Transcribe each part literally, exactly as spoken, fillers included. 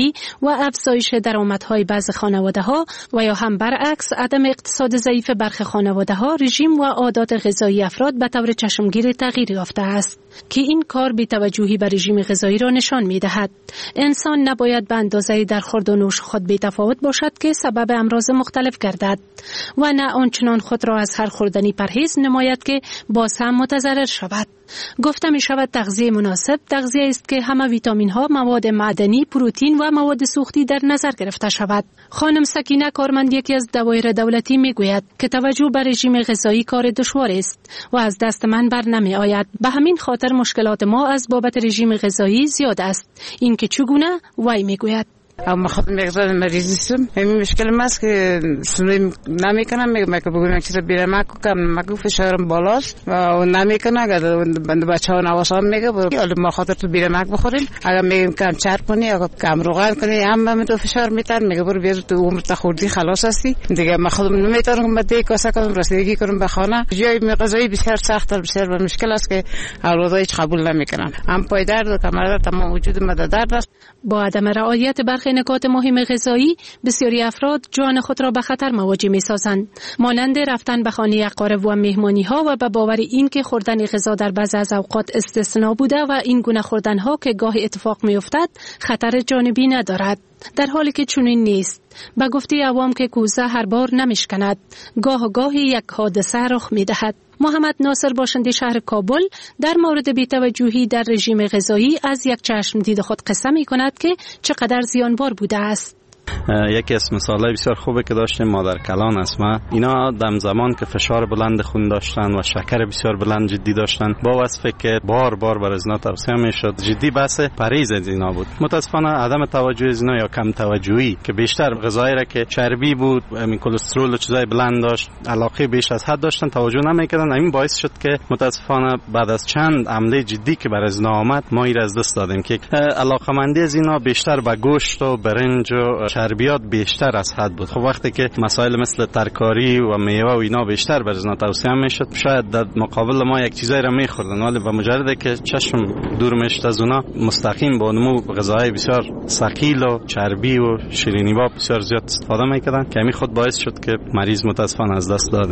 غذایی و افزایش درآمدهای بعضی خانواده‌ها و یا هم برعکس عدم اقتصاد ضعیف برخی خانواده‌ها، رژیم و عادات غذایی افراد به طور چشمگیر تغییر یافته است که این کار بی‌توجهی به رژیم غذایی را نشان می‌دهد. انسان نباید به اندازه در خورد و نوش خود بی‌تفاوت باشد که سبب امراض مختلف گردد و نه آنچنان خود را از هر خوردنی پرهیز نماید که باز هم متضرر شود. گفته می شود تغذیه مناسب تغذیه است که همه ویتامین ها، مواد معدنی، پروتئین و مواد سوختی در نظر گرفته شود. خانم سکینه کارمند یکی از دوایر دولتی می گوید که توجه به رژیم غذایی کار دشوار است و از دست من بر نمی آید. به همین خاطر مشکلات ما از بابت رژیم غذایی زیاد است. این که چگونه وی می گوید. اما خود مقدار مریضیم همین مشکل ماست که سنوی نمیکنم. میگم که بگم چیزا بیرم کنم، مگه فشارم بالاست و نمیکنه. اگر بنده بچه‌ها نواسام میگه حالا ما خاطر تو بیرم بخوریم، اگر میگم کم چرب کنی یا کم روغن کنی هم هم تو فشار میتن، میگه برو بیا تو عمر تا خوردی خلاص هستی دیگه. من خودم نمیتونم مده کاسه کنم رسیدگی کنم به خانه. جای غذایی بسیار سخت و بسیار مشکل است که اولادها هیچ قبول نمیکنن. هم پای درد و کمر درد تمام وجود ما درد است. با عدم رعایت برخی نکات مهم غذایی بسیاری افراد جان خود را به خطر مواجه می‌سازند، مانند رفتن به خانه اقارب و مهمانی‌ها و به باور این که خوردن غذا در بعضی از اوقات استثنا بوده و این گونه خوردن‌ها که گاه اتفاق می‌افتد خطر جانبی ندارد، در حالی که چنین نیست. به گفته عوام که کوزه هر بار نمیشکند، گاه گاهی یک حادثه رخ می‌دهد. محمد ناصر باشنده شهر کابل در مورد بی‌توجهی در رژیم غذایی از یک چشم دید خود قصه می‌کند که چقدر زیانبار بوده است. یکی از مثالای بسیار خوبه که داشتیم مادر کلان اسما، اینا دم زمان که فشار بلند خون داشتن و شکر بسیار بلند جدی داشتن، با وصفه که بار بار بر از اینا توصیه میشد جدی بحث پرهیز از اینا بود. متاسفانه عدم توجه از اینا یا کم توجهی که بیشتر غذایی را که چربی بود، همین کلسترول و چیزای بلند داشت، علاقه بیش از حد داشتن، توجه نمیکردن. همین باعث شد که متاسفانه بعد از چند عمله جدی که بر از اینا آمد ما این از دست دادیم که علاقمندی از اینا بیشتر به گوشت و برنج و چربیات بیشتر از حد بود. خب وقتی که مسائل مثل ترکاری و میوه و اینا بیشتر بر اینا توصیه میشد، شاید در مقابل ما یک چیزایی را میخوردن، ولی با مجرد که چشم دور میشد از اونا مستقیم با نمو غذاهای بسیار ثقیل و چربی و شیرینی با بسیار زیاد استفاده میکردن که همین خود باعث شد که مریض متاسفانه از دست داده.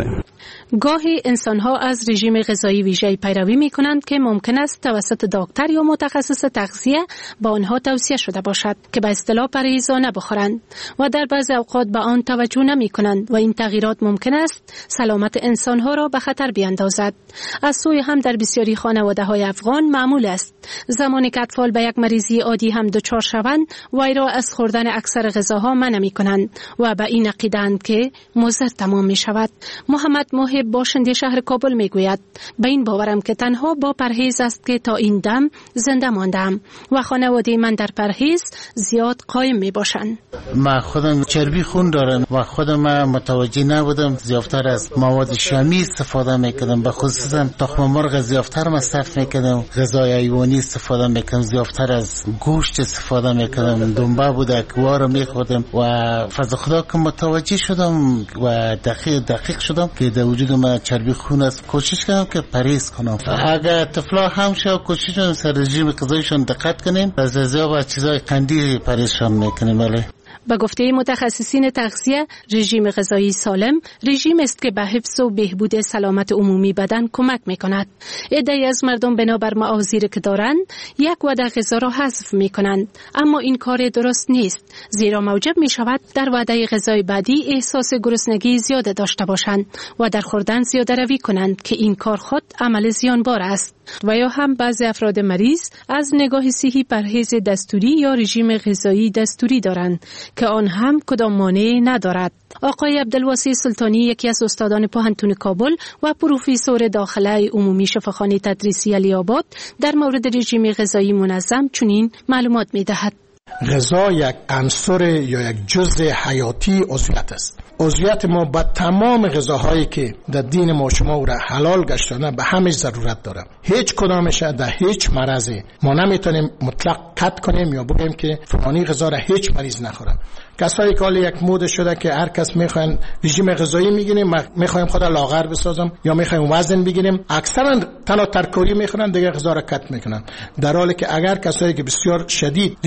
گاهی انسان‌ها از رژیم غذایی ویژه‌ای پیروی می‌کنند که ممکن است توسط دکتر یا متخصص تغذیه با آنها توصیه شده باشد که به اصطلاح پرهیزانه بخورند و در بعضی اوقات به آن توجه نمی‌کنند و این تغییرات ممکن است سلامت انسان‌ها را به خطر بیاندازد. از سوی هم در بسیاری خانواده‌های افغان معمول است زمانی که اطفال به یک مریضی عادی هم دچار شوند وی را از خوردن اکثر غذاها منع می‌کنند و به این عقیده‌اند که مضر تمام می‌شود. محمد محب باشنده شهر کابل میگوید به این باورم که تنها با پرهیز است که تا این دم زنده ماندم و خانواده من در پرهیز زیاد قایم می باشند. من خودم چربی خون دارم و خودم متوجه نبودم، زیادتر از مواد شامی استفاده میکردم، به خصوصا تخم مرغ زیادتر مصرف میکردم، غذای حیوانی استفاده میکردم، زیادتر از گوشت استفاده میکردم، دنبه بوده کوار میخوردم و فضل خدا که متوجه شدم و دقیق دقیق شدم که در وجود من چربی خون است. کوشش کردم که پرهیز کنم. اگر طفلا هم شو کوشش کنیم سر رژیم غذایشون دقت کنیم، از غذا و چیزای قندی پرهیزشون میکنیم. ولی به گفته متخصصین تغذیه، رژیم غذایی سالم رژیم است که به حفظ و بهبود سلامت عمومی بدن کمک میکند. عده‌ای از مردم بنابر معاذیری که دارند یک وعده غذا را حذف میکنند، اما این کار درست نیست، زیرا موجب میشود در وعده غذای بعدی احساس گرسنگی زیاده داشته باشند و در خوردن زیاده روی کنند که این کار خود عمل زیانبار است. و یا هم بعضی افراد مریض از نگاه صحی پرهیز دستوری یا رژیم غذایی دستوری دارند که آن هم کدام مانعی ندارد. آقای عبدالواسع سلطانی یکی از استادان پوهنتون کابل و پروفسور داخله عمومی شفاخانه تدریسی علی‌آباد در مورد رژیم غذایی منظم چنین معلومات می‌دهد. غذا یک عنصر یا یک جزء حیاتی عضویت است. عضویت ما با تمام غذاهایی که در دین ما شما او را حلال گشتانه به همش ضرورت داره. هیچ کدامش در هیچ مرضی ما نمیتونیم مطلق قطع کنیم یا بگیم که فلانی غذا را هیچ مریض نخوره. کسایی که حالا یک مود شده که هر کس میخواین رژیم غذایی میگیریم، میخوایم خود لاغر بسازم یا میخوایم وزن بگیریم، اکثرا تنها ترکاری میخورن، دیگه غذا را قطع میکنن. در حالی که اگر کسایی که بسیار شدید رژیم غذایی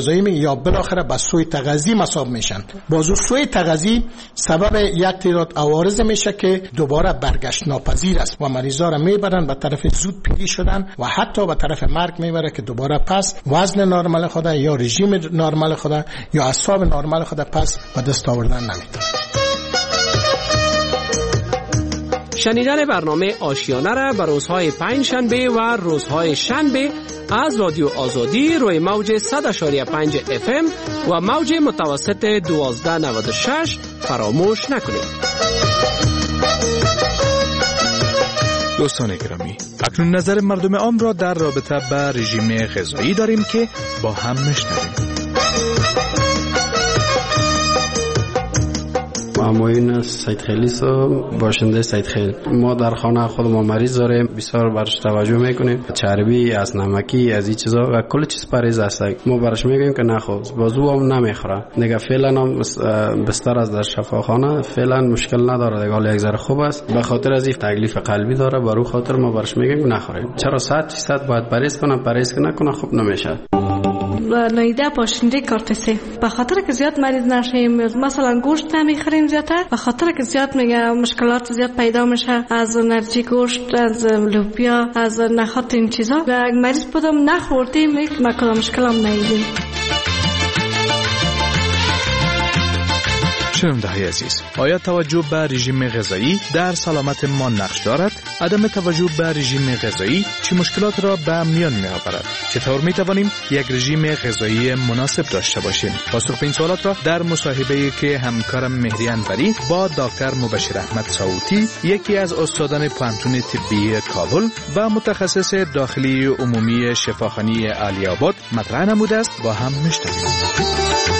غذایی می یا بالاخره به سوی تغذی مصاب میشن. بازو سوی تغذی سبب یک تعداد عوارض میشه که دوباره برگشت ناپذیر است و مریضا را میبرن به طرف زود پیری شدن و حتی به طرف مرگ میبره که دوباره پس وزن نرمال خود یا رژیم نرمال خود یا اعصاب نرمال خود پس به دست آوردن نمیتونه. شنیدن برنامه آشیانه را به روزهای پنج شنبه و روزهای شنبه از رادیو آزادی روی موج صد و شش و پنج اف ام و موج متوسط دوازده نود و شش فراموش نکنید. دوستان گرامی، اکنون نظر مردم عام را در رابطه با رژیم غذایی داریم که با هم میشنویم. معموین سید خیلی سو باشنده سید خیل، ما در خانه خود ما مریض داریم، بسیار برش توجه میکنیم، چربی از نمکی از این چیزا و کل چیز پرهیز است. ما برش میگیم که نخو، بازو هم نمیخوره دیگه. فعلا هم بستر از در شفاخانه فعلا مشکل نداره دیگه، حالا یک ذره خوب است. به خاطر از این تکلیف قلبی داره، برای خاطر ما برش میگیم نخوریم. چرا صد فیصد باید پرهیز کنه، پرهیز که نکنه خوب نمیشه. نایده باشنده کارتسی به خاطر که زیاد مریض نشیم، مثلا گوشت نمیخوریم زیادتر، به خاطر که زیاد میگه مشکلات زیاد پیدا میشه از انرژی گوشت، از لوبیا، از نخات این چیزا. و اگه مریض بودم نخوردیم یک مکلا مشکل هم نیدیم. شنونده های عزیز، آیا توجه به رژیم غذایی در سلامت ما نقش دارد؟ عدم توجه به رژیم غذایی چه مشکلات را به میان می آورد؟ چطور می توانیم یک رژیم غذایی مناسب داشته باشیم؟ پاسخ به این سوالات را در مصاحبه‌ای که همکارم مهری انوری با دکتر مبشر احمد صوتی، یکی از استادان پانتون طبی کابل و متخصص داخلی عمومی شفاخانه علی آباد مطرح نموده است، با هم میشنویم.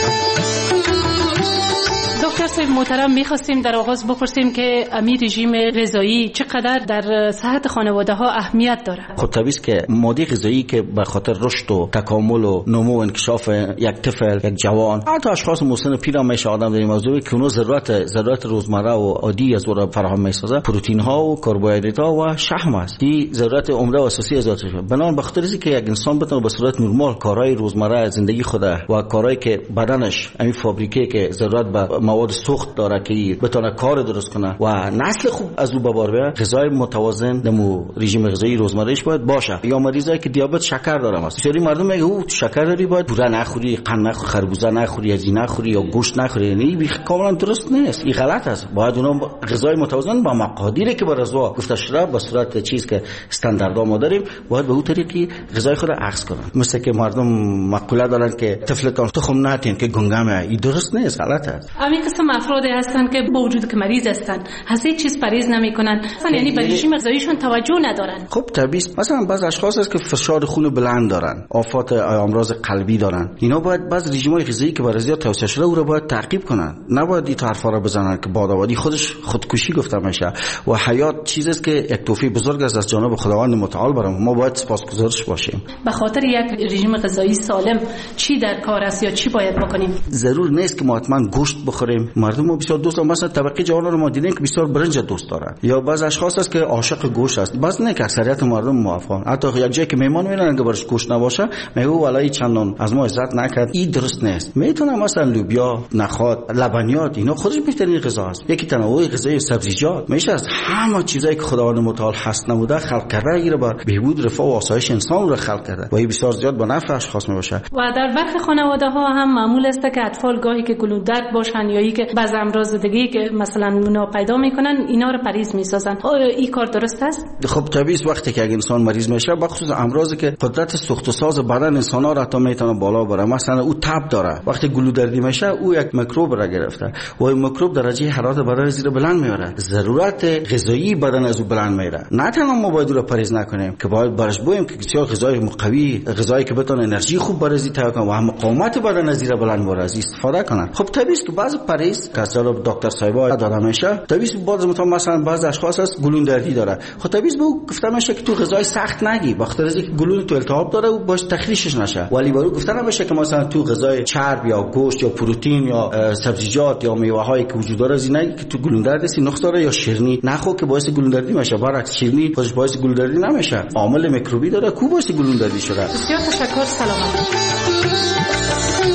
دکتر صاحب محترم، میخواستیم در آغاز بپرسیم که امی رژیم غذایی چقدر در صحت خانواده ها اهمیت داره؟ خب طبیعی است که ماده غذایی که به خاطر رشد و تکامل و نمو و انکشاف یک طفل، یک جوان، حتی اشخاص مسن پیر هم میشه آدم در این موضوع که اونو ضرورت ضرورت روزمره و عادی از اون فراهم میسازه، پروتئین ها و کربوهیدرات ها و شحم است. این ضرورت عمده و اساسی از ذاتش. بنابراین به خاطر اینکه یک انسان بتونه به صورت نرمال کارهای روزمره زندگی خود و کارهایی که بدنش همین فابریکه که ضرورت به مواد سوخت داره که بتونه کار درست کنه و نسل خوب از او ببار بیاره، غذای متوازن دمو رژیم غذایی روزمرهش باید باشه. یا مریضایی که دیابت شکر دارن، بسیاری مردم میگه او شکر داری باید پوره نخوری، قند نخوری، خربوزه نخوری، از این نخوری یا گوشت نخوری. یعنی کاملا درست نیست، این غلط است. باید اونا غذای متوازن با مقادیری که بر ازوا گفته شده به صورت چیز که استاندارد ما داریم باید به اون طریقی غذای خود عکس کنن. مثل که مردم مقوله دارن که طفلتان تخم نتین که گنگامه، این درست نیست، غلط است. همین قسم افرادی هستن که با وجود که مریض هستن از هیچ چیز پرهیز نمیکنن، یعنی به رژیم غذاییشون توجه ندارن. خب طبیعی است. مثلا بعض اشخاص هست که فشار خون بلند دارن، آفات امراض قلبی دارن، اینا باید بعض رژیم‌های غذایی که برای زیاد توصیه شده او رو باید تعقیب کنن. نباید این حرفا رو بزنن که بادآبادی خودش خودکشی گفته میشه و حیات چیزی است که یک توفیق بزرگ است از جانب خداوند متعال برام. ما باید سپاسگزارش باشیم. به خاطر یک رژیم غذایی سالم چی در کار است یا چی باید بکنیم؟ ضرور نیست که ما حتما گوشت بخوریم. مردم ما بسیار دوست دارن، مثلا طبقه جوانان رو ما دیدیم که بسیار برنج دوست دارن، یا بعض اشخاص هست که عاشق گوشت است. بعض نه که اکثریت مردم موافقن. حتی یک جایی که مهمان میرن اگه برش گوشت نباشه میگه والله چندان از ما عزت نکرد. این درست نیست. میتونه مثلا لوبیا، نخود، لبنیات اینا خودش بهترین غذا است. یکی تنوع غذایی، سبزیجات میشه از همه چیزایی که خداوند متعال هست نموده خلق کرده، ایره بر بهبود رفاه و آسایش انسان رو خلق کرده و این بسیار زیاد به نفع اشخاص میباشه. و در برخی خانواده ها هم معمول است که اطفال گاهی که گلودرد باشن یا ای که بعض امراض دیگه که مثلا اونا پیدا میکنن اینا رو پرهیز میسازن. این کار درست است؟ خب طبیعی وقتی که اگه انسان مریض میشه بخصوص امراضی که قدرت سوخت و ساز بدن انسان‌ها را تا میتونه بالا بره، مثلا او تب داره، وقتی گلودردی میشه او یک میکروب را گرفته و این میکروب درجه حرارت بدن زیر بلند میبره، ضرورت غذایی بدن از او بلند میره. نه تنها ما باید رو پرهیز نکنیم که باید برش بویم که بسیار غذای قوی، غذایی که بتونه انرژی خوب برزی تا کنه و هم مقاومت بدن از زیر بلند بره از استفاده کنن. خب طبیعی است که بعضی پرهیز که از جانب دکتر صاحبا داده میشه، طبیعی است بعضی مثلا بعض اشخاص هست گلودردی داره، خب طبیعی است به او گفته میشه که تو غذای سخت نگی، بخاطر اینکه گلون تو التهاب داره و باش تخلیشش نشه. ولی برو گفته نمیشه که مثلا تو غذای چرب یا گوشت یا پروتئین یا سبزیجات یا میوه هایی که وجود داره زینه که تو گلودردی نقص داره یا شیرینی نخو که باعث گلودردی میشه. برعکس شیرینی خودش باعث گلودردی نمیشه، عامل میکروبی داره کو باعث گلودردی شده. بسیار تشکر. سلامت.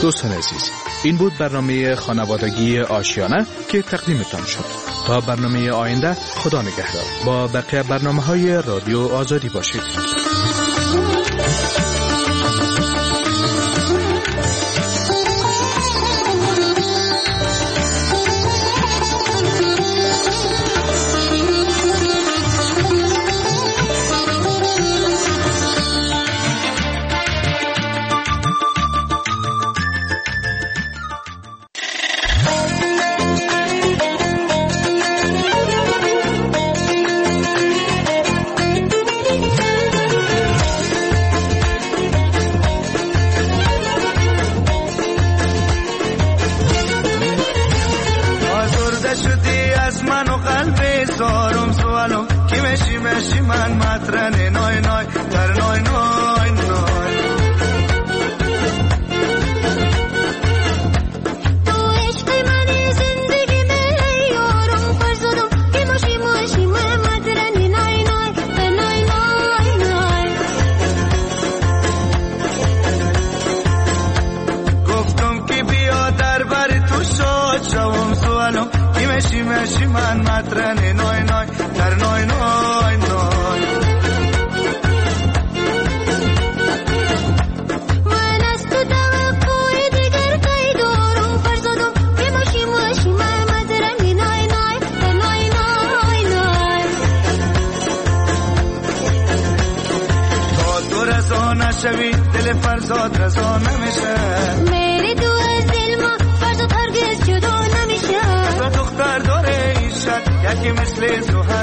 دوستان عزیز، این بود برنامه خانوادگی آشیانه که تقدیمتان شد. تا برنامه آینده، خدا نگهدار. با بقیه برنامه های رادیو آزادی باشید. مثل زهر